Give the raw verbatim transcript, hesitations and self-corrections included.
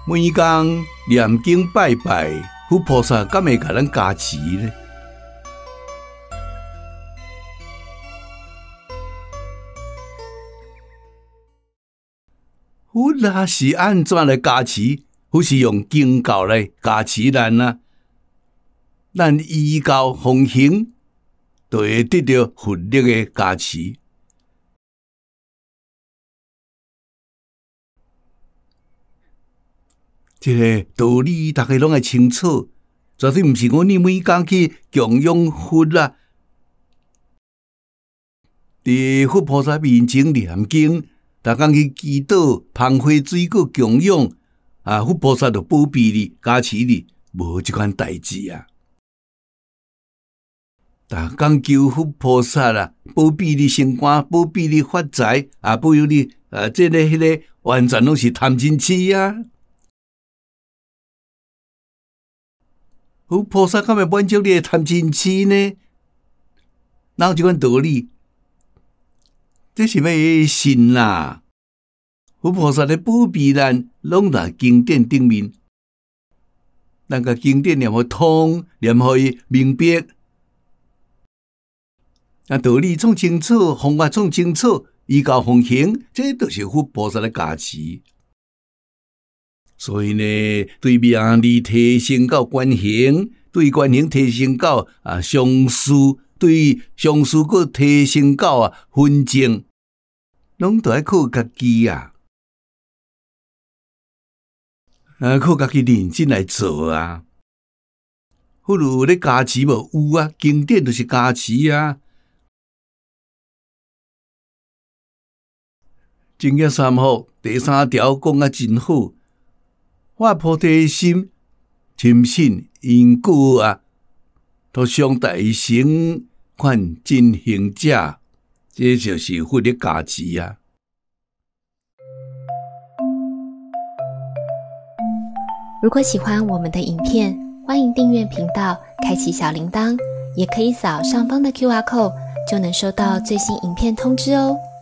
每天念经拜拜，佛菩萨敢会给咱加持呢？佛啊是安怎来加持？佛是用经教来加持咱啊，咱依教奉行，就会得到佛力的加持。这个道理大家拢会清楚，绝对毋是讲你每天去供养佛啦，伫佛菩萨面前念经。逐工去祈祷、捧花水果供养，啊，佛菩萨就保庇你、加持你，无即款代志啊！逐工求佛菩萨啦，保庇你升官，保庇你发财，啊，保佑你，啊，这个、迄个，完全拢是贪嗔痴啊！佛菩萨敢会满足你的贪嗔痴呢？哪有即款道理？这是要信啦！佛菩萨的保庇咱，拢在经典顶面。咱甲经典念互通，念互伊明白，啊道理创清楚，方法创清楚，依教奉行，这就是佛菩萨的加持。所以呢，对命理提升到观行，对观行提升到啊相思。对上师阁提升到啊分证，拢都要靠家己啊，啊靠家己认真来做啊。佛如咧加持无有啊，经典就是加持啊。正业三福第三条讲啊真好，发菩提心，深信因果啊，托上大乘。看真行者，这就是佛的加持啊！ 如果喜欢我们的影片，欢迎订阅频道，开启小铃铛，也可以扫上方的 Q R code，就能收到最新影片通知哦。